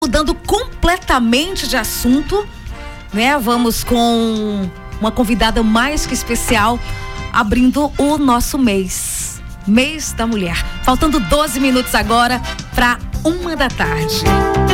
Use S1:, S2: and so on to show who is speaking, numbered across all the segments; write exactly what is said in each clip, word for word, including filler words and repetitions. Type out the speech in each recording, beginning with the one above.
S1: Mudando completamente de assunto, né? Vamos com uma convidada mais que especial, abrindo o nosso mês, mês da mulher. Faltando doze minutos agora para uma da tarde.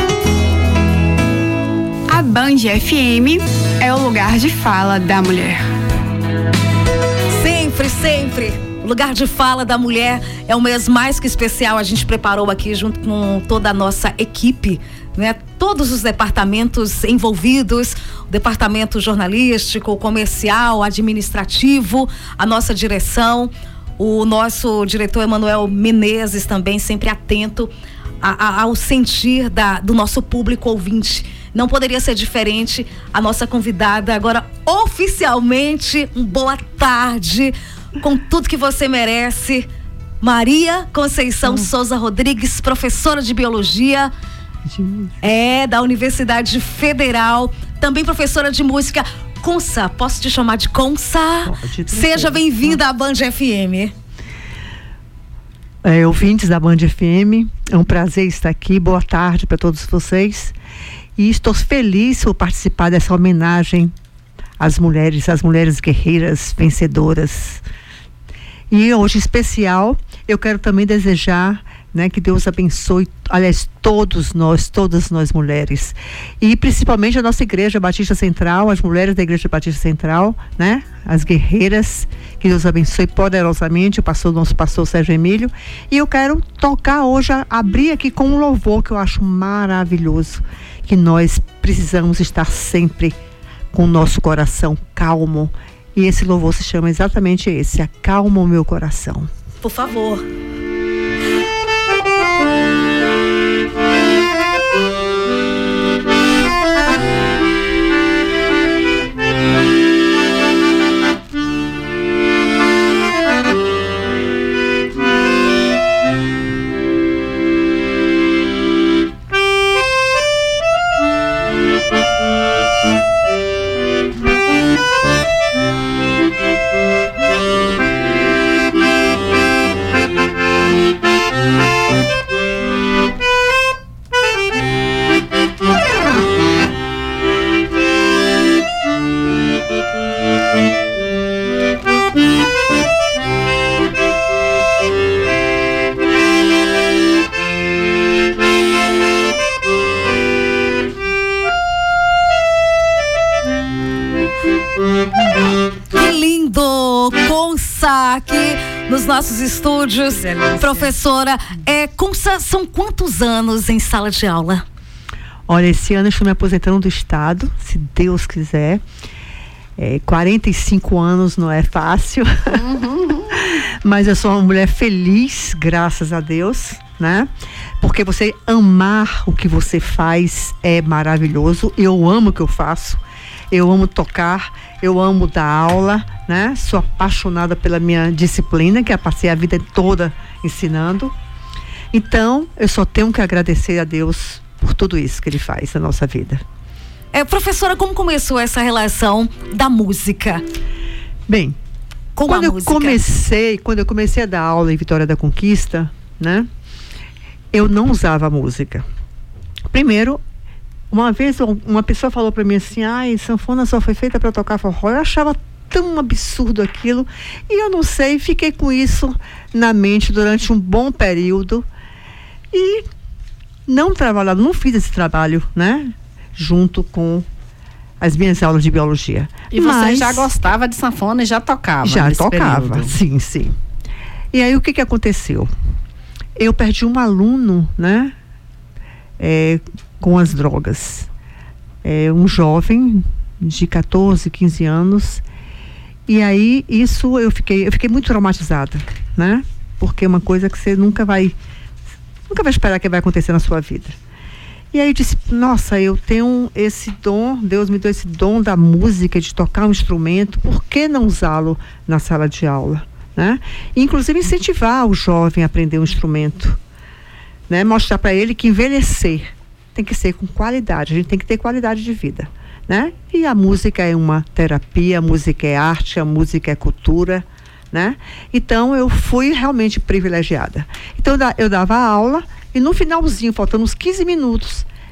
S2: A Band F M é o lugar de fala da mulher.
S1: Sempre, sempre. O lugar de fala da mulher é um mês mais que especial. A gente preparou aqui junto com toda a nossa equipe, né? Todos os departamentos envolvidos, o departamento jornalístico, comercial, administrativo, a nossa direção, o nosso diretor Emanuel Menezes também sempre atento a, a, ao sentir da, do nosso público ouvinte. Não poderia ser diferente. A nossa convidada agora oficialmente, um boa tarde, com tudo que você merece, Maria Conceição hum. Souza Rodrigues, professora de biologia, é da Universidade Federal, também professora de música. Consa, posso te chamar de Consa? Pode, Seja bem-vinda à Band F M.
S3: É, ouvintes da Band F M, é um prazer estar aqui. Boa tarde para todos vocês. E estou feliz por participar dessa homenagem às mulheres, às mulheres guerreiras, vencedoras. E hoje, em especial, eu quero também desejar, né, que Deus abençoe, aliás, todos nós, todas nós mulheres. E principalmente a nossa Igreja Batista Central, as mulheres da Igreja Batista Central, né? As guerreiras, que Deus abençoe poderosamente, o pastor, nosso pastor Sérgio Emílio. E eu quero tocar hoje, abrir aqui com um louvor que eu acho maravilhoso, que nós precisamos estar sempre com o nosso coração calmo. E esse louvor se chama exatamente esse, Acalma o Meu Coração.
S1: Por favor. Que lindo! Consa aqui nos nossos estúdios. Delícia. Professora, é, Consa, são quantos anos em sala de aula?
S3: Olha, esse ano eu estou me aposentando do Estado, se Deus quiser. É, quarenta e cinco anos não é fácil, uhum. Mas eu sou uma mulher feliz, graças a Deus, né? Porque você amar o que você faz é maravilhoso. Eu amo o que eu faço. Eu amo tocar, eu amo dar aula, né? Sou apaixonada pela minha disciplina, que eu passei a vida toda ensinando. Então, eu só tenho que agradecer a Deus por tudo isso que Ele faz na nossa vida.
S1: É, professora, como começou essa relação da música?
S3: Bem, Com quando eu música? comecei, quando eu comecei a dar aula em Vitória da Conquista, né? Eu não usava música. Primeiro, uma vez uma pessoa falou para mim assim, ai, sanfona só foi feita para tocar forró. Eu achava tão absurdo aquilo, e eu não sei, fiquei com isso na mente durante um bom período e não trabalhava, não fiz esse trabalho, né, junto com as minhas aulas de biologia.
S4: E você Mas, já gostava de sanfona e já tocava?
S3: Já tocava,
S4: período.
S3: sim, sim. E aí o que que aconteceu? Eu perdi um aluno, né, é, com as drogas. É, um jovem de catorze, quinze anos. E aí isso eu fiquei, eu fiquei muito traumatizada, né? Porque é uma coisa que você nunca vai, nunca vai esperar que vai acontecer na sua vida. E aí eu disse, nossa, eu tenho esse dom, Deus me deu esse dom da música, de tocar um instrumento, por que não usá-lo na sala de aula, né? E, inclusive incentivar o jovem a aprender um instrumento, né? Mostrar para ele que envelhecer tem que ser com qualidade, a gente tem que ter qualidade de vida, né? E a música é uma terapia, a música é arte, a música é cultura, né? Então eu fui realmente privilegiada. Então eu dava aula e no finalzinho, faltando uns quinze minutos,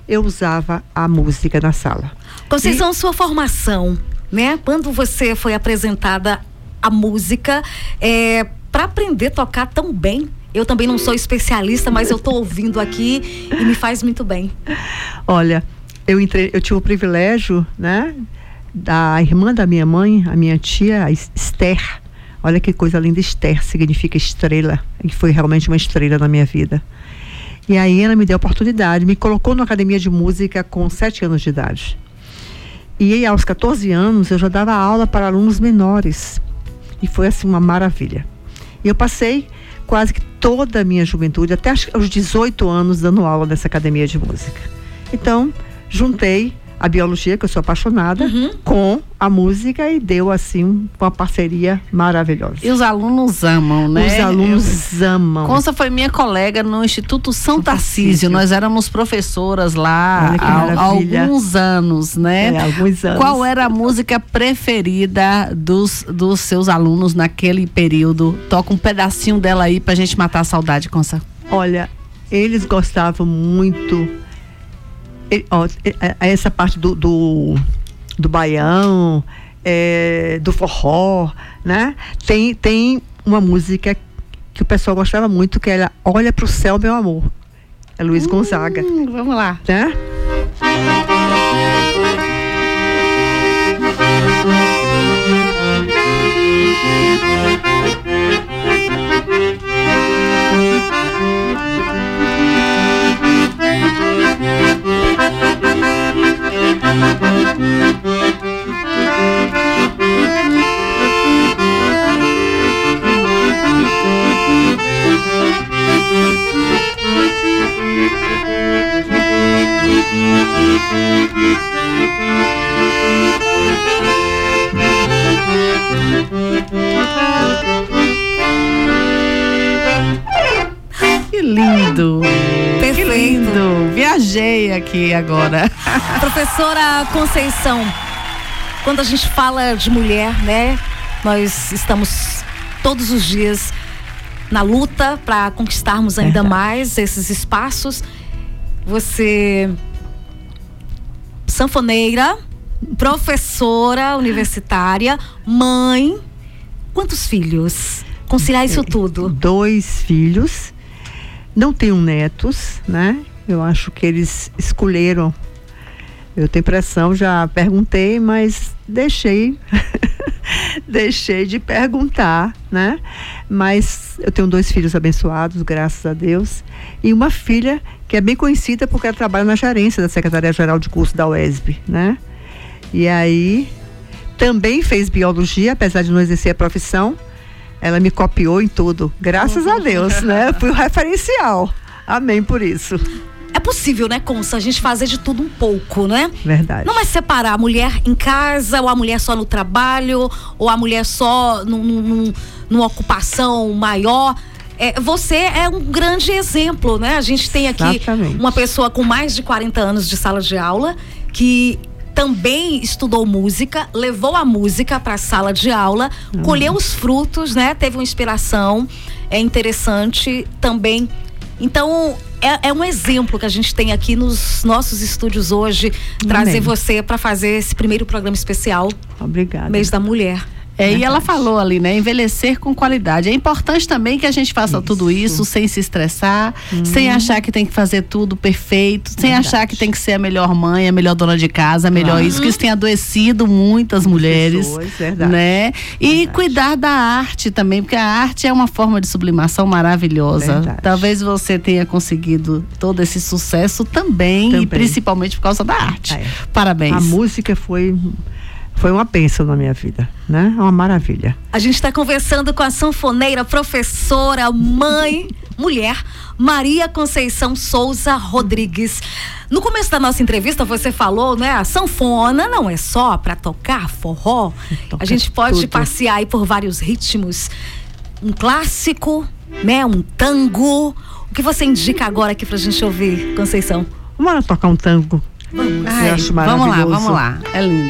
S3: eu usava a música na sala.
S1: Conceição, e... sua formação, né? Quando você foi apresentada a música, é, para aprender a tocar tão bem, eu também não sou especialista, mas eu tô ouvindo aqui e me faz muito bem.
S3: Olha, eu entrei, eu tive o privilégio, né, da irmã da minha mãe, a minha tia, a Esther. Olha que coisa linda, Esther significa estrela, e foi realmente uma estrela na minha vida. E aí ela me deu a oportunidade, me colocou na academia de música com sete anos de idade. E aos catorze anos eu já dava aula para alunos menores. E foi assim uma maravilha. E eu passei quase que toda a minha juventude, até os dezoito anos, dando aula nessa academia de música. Então, juntei a biologia, que eu sou apaixonada, uhum. com a música, e deu assim uma parceria maravilhosa.
S4: E os alunos amam, né?
S3: Os alunos eu... amam.
S4: Consta foi minha colega no Instituto São, São Tarcísio. Tarcísio. Nós éramos professoras lá há alguns anos, né?
S3: É, alguns anos.
S4: Qual era a música preferida dos, dos seus alunos naquele período? Toca um pedacinho dela aí pra gente matar a saudade, Consta.
S3: Olha, eles gostavam muito... Ó, essa parte do, do, do baião, é, do forró, né? Tem, tem uma música que o pessoal gostava muito, que era Olha Pro Céu, Meu Amor. É Luiz hum, Gonzaga.
S4: Vamos lá.
S3: Né?
S4: Que lindo!
S1: Perfeito.
S4: Que lindo! Viajei aqui agora.
S1: Professora Conceição, quando a gente fala de mulher, né? Nós estamos todos os dias na luta para conquistarmos ainda Verdade. mais esses espaços. Você, sanfoneira, professora universitária, mãe, quantos filhos? Conciliar isso tudo?
S3: Dois filhos, não tenho netos, né? Eu acho que eles escolheram. Eu tenho impressão, já perguntei, mas deixei, deixei de perguntar, né? Mas eu tenho dois filhos abençoados, graças a Deus, e uma filha que é bem conhecida porque ela trabalha na gerência da Secretaria-Geral de Curso da U E S B, né? E aí, também fez biologia, apesar de não exercer a profissão, ela me copiou em tudo, graças a Deus, né? Eu fui o referencial, amém por isso.
S1: É possível, né, Consa, a gente fazer de tudo um pouco, né?
S3: Verdade.
S1: Não é separar a mulher em casa, ou a mulher só no trabalho, ou a mulher só num, num, numa ocupação maior. É, você é um grande exemplo, né? A gente tem aqui Exatamente. uma pessoa com mais de quarenta anos de sala de aula, que também estudou música, levou a música para a sala de aula, uhum. colheu os frutos, né? Teve uma inspiração, é interessante também. Então, é, é um exemplo que a gente tem aqui nos nossos estúdios hoje, Amém. trazer você para fazer esse primeiro programa especial.
S3: Obrigada.
S1: Mês da Mulher.
S4: É, e ela falou ali, né? Envelhecer com qualidade. É importante também que a gente faça isso. tudo isso sem se estressar, hum. sem achar que tem que fazer tudo perfeito, sem Verdade. achar que tem que ser a melhor mãe, a melhor dona de casa, a melhor claro. isso, que isso tem adoecido muitas mulheres,
S3: pessoas, verdade.
S4: né? E
S3: Verdade.
S4: cuidar da arte também, porque a arte é uma forma de sublimação maravilhosa. Verdade. Talvez você tenha conseguido todo esse sucesso também, também. e principalmente por causa da arte. É. Parabéns.
S3: A música foi... Foi uma bênção na minha vida, né? Uma maravilha.
S1: A gente está conversando com a sanfoneira, professora, mãe, mulher, Maria Conceição Souza Rodrigues. No começo da nossa entrevista você falou, né? A sanfona não é só para tocar forró. Toca a gente pode tudo. passear aí por vários ritmos. Um clássico, né? Um tango. O que você indica agora aqui pra gente ouvir, Conceição?
S3: Vamos tocar um tango.
S1: Vamos.
S4: Ai,
S3: Eu acho maravilhoso.
S4: Vamos lá, vamos lá. É lindo.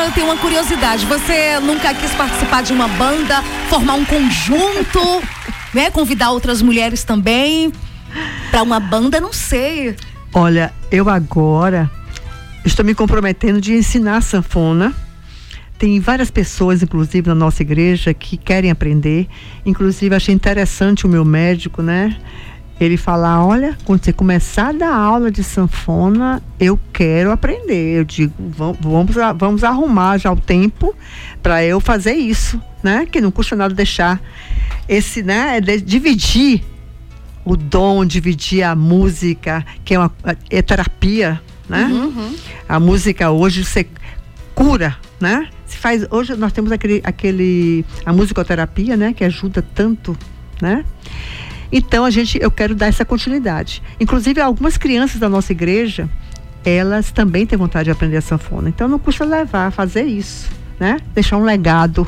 S1: Luciana, eu tenho uma curiosidade. Você nunca quis participar de uma banda, formar um conjunto, né? Convidar outras mulheres também para uma banda, não sei.
S3: Olha, eu agora estou me comprometendo de ensinar sanfona. Tem várias pessoas, inclusive na nossa igreja, que querem aprender. Inclusive, achei interessante o meu médico, né? Ele falar, olha, quando você começar a dar aula de sanfona, eu quero aprender. Eu digo, vamos, vamos, vamos arrumar já o tempo para eu fazer isso, né? Que não custa nada deixar esse, né? De, dividir o dom, dividir a música, que é uma é terapia, né? Uhum. A música hoje você cura, né? Se faz, hoje nós temos aquele, aquele a musicoterapia, né? Que ajuda tanto, né? Então, a gente, eu quero dar essa continuidade. Inclusive, algumas crianças da nossa igreja, elas também têm vontade de aprender a sanfona. Então, não custa levar, fazer isso, né? Deixar um legado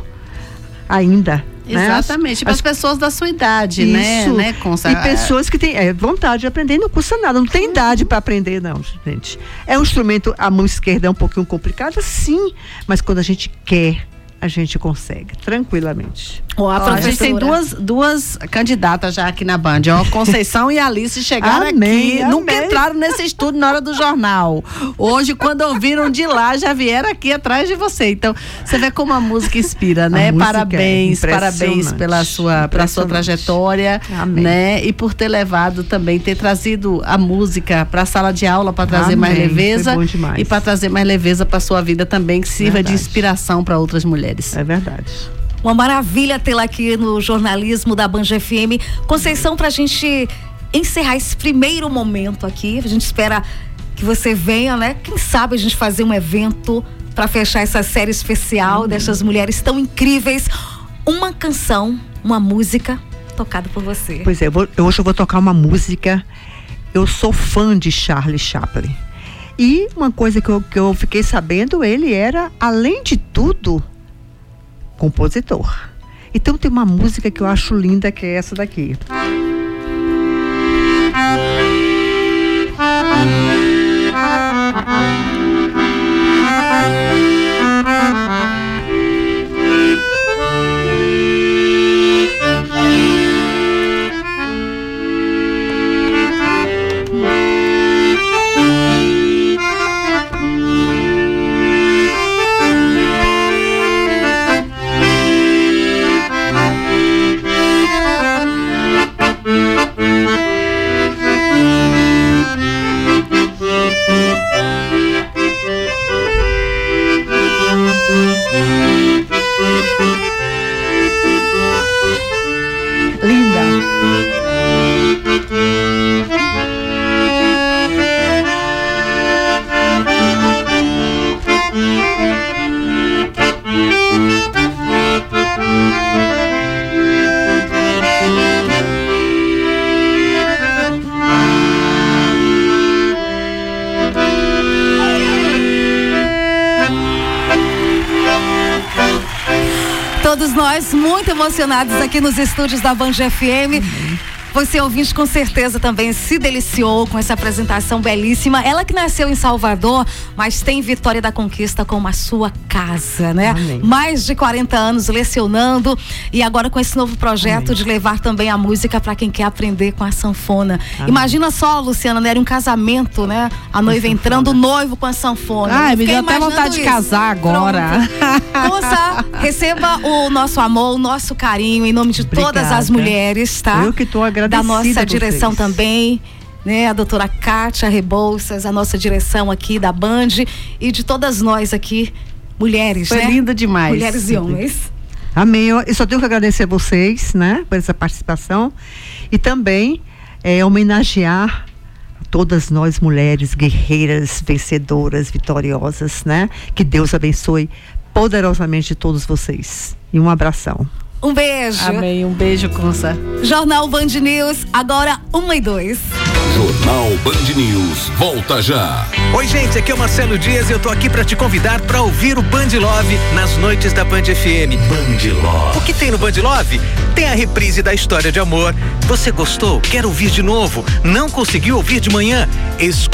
S3: ainda.
S4: Exatamente, para as pessoas da sua idade,
S3: isso,
S4: né? né Consa...
S3: E pessoas que têm é, vontade de aprender, não custa nada, não tem idade para aprender, não, gente. É um instrumento, a mão esquerda é um pouquinho complicada, sim, mas quando a gente quer, a gente consegue, tranquilamente.
S4: Oh, a, Ó, a gente tem duas, duas candidatas já aqui na Band, ó, Conceição e Alice chegaram
S3: amém,
S4: aqui,
S3: amém.
S4: Nunca entraram nesse estúdio na hora do jornal. Hoje, quando ouviram de lá, já vieram aqui atrás de você. Então, você vê como a música inspira, né? Parabéns, é parabéns pela sua, pela sua trajetória, amém. Né? E por ter levado também, ter trazido a música para a sala de aula para trazer amém. Mais leveza e para trazer mais leveza para sua vida também, que sirva verdade. De inspiração para outras mulheres.
S3: É verdade.
S1: Uma maravilha tê-la aqui no jornalismo da Band F M. Conceição, pra gente encerrar esse primeiro momento aqui, a gente espera que você venha, né? Quem sabe a gente fazer um evento para fechar essa série especial uhum. dessas mulheres tão incríveis. Uma canção, uma música tocada por você.
S3: Pois é, eu vou, hoje eu vou tocar uma música. Eu sou fã de Charlie Chaplin. E uma coisa que eu, que eu fiquei sabendo, ele era, além de tudo, compositor. Então tem uma música que eu acho linda, que é essa daqui.
S1: Todos nós muito emocionados aqui nos estúdios da Band F M. Uhum. Você, ouvinte, com certeza também se deliciou com essa apresentação belíssima. Ela que nasceu em Salvador, mas tem Vitória da Conquista como a sua casa, né? Amém. Mais de quarenta anos lecionando e agora com esse novo projeto Amém. De levar também a música para quem quer aprender com a sanfona. Amém. Imagina só, Luciana, né? Era um casamento, né? A noiva entrando, o noivo com a sanfona.
S4: Ai, me deu até vontade isso. de casar agora.
S1: Moça, receba o nosso amor, o nosso carinho em nome de Obrigada. Todas as mulheres, tá?
S3: Eu que tô agradecida.
S1: Da nossa direção também, né? A doutora Kátia Rebouças, a nossa direção aqui da Band e de todas nós aqui, mulheres,
S4: Foi
S1: né?
S4: Foi linda demais.
S1: Mulheres e homens.
S3: Amém. Eu, eu só tenho que agradecer a vocês, né? Por essa participação e também é, homenagear todas nós mulheres guerreiras, vencedoras, vitoriosas, né? Que Deus abençoe poderosamente todos vocês. E um abração.
S1: Um beijo.
S4: Amém. Um beijo, Consa.
S1: Jornal Band News, agora uma e dois.
S5: Jornal Band News, volta já.
S6: Oi, gente, aqui é o Marcelo Dias e eu tô aqui pra te convidar pra ouvir o Band Love nas noites da Band F M.
S5: Band Love.
S6: O que tem no Band Love? Tem a reprise da história de amor. Você gostou? Quer ouvir de novo? Não conseguiu ouvir de manhã? Escuta